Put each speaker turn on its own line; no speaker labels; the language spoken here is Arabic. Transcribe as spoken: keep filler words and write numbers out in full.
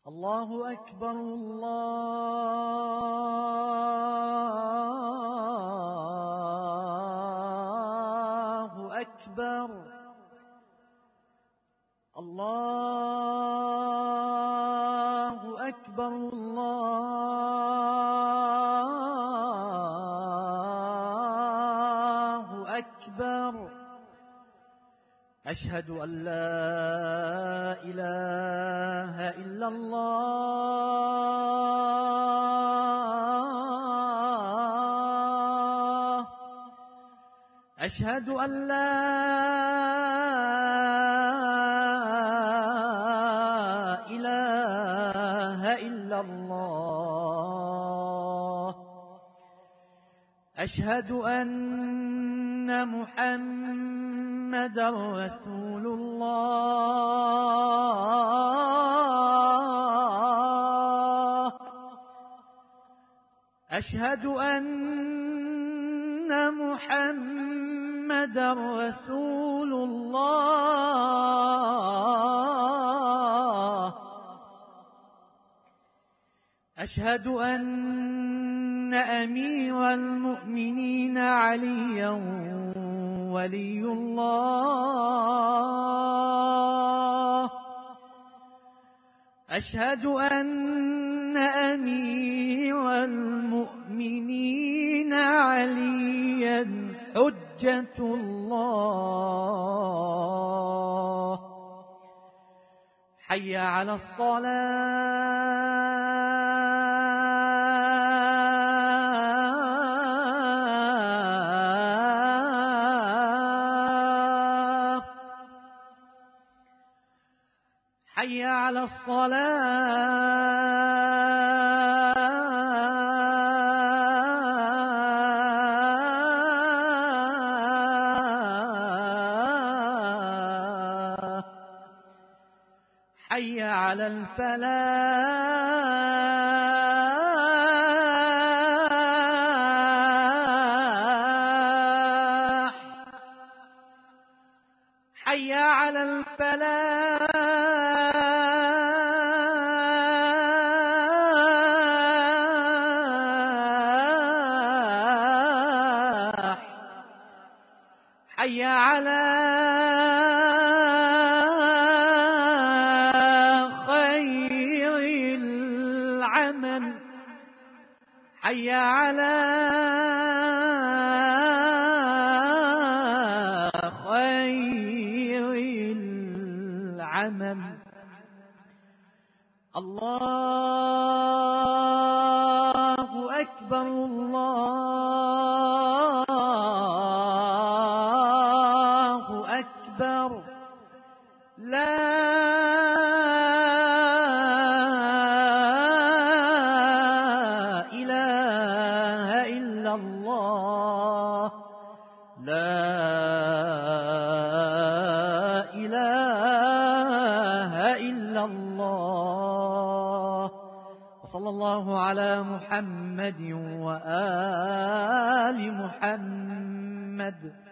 الله أكبر الله أكبر الله أكبر الله أكبر أشهد أن لا إله إلا الله أشهد أن لا إله إلا الله أشهد أن محمدًا رسول الله أشهد أن محمدًا رسول الله أشهد أن أمير المؤمنين عليًا ولي الله أشهد أن أمير المؤمنين عليًا حجة الله حي على الصلاة حي على الصلاة حي على الفلاح حي على الفلاح حي على خير العمل حي على خير العمل الله أكبر الله أكبر لا إله إلا الله لا إله إلا الله وصلى الله على محمد وآل محمد.